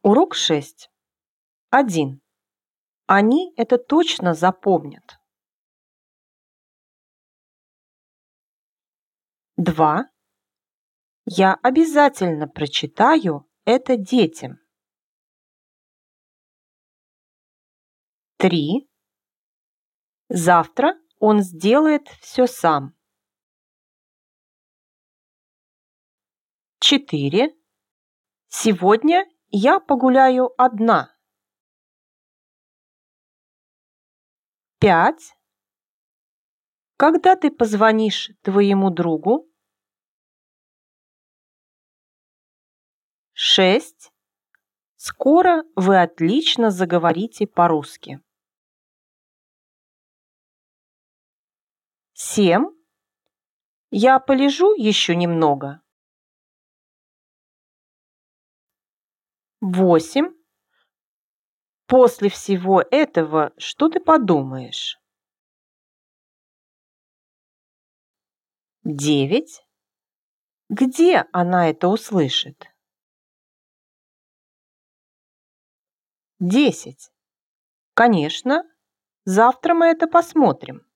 Урок 6. 1. Они это точно запомнят. 2. Я обязательно прочитаю это детям. 3. Завтра он сделает все сам. 4. Сегодня я погуляю одна. 5. Когда ты позвонишь твоему другу? 6. Скоро вы отлично заговорите по-русски. 7. Я полежу еще немного. 8. После всего этого что ты подумаешь? 9. Где она это услышит? 10. Конечно, завтра мы это посмотрим.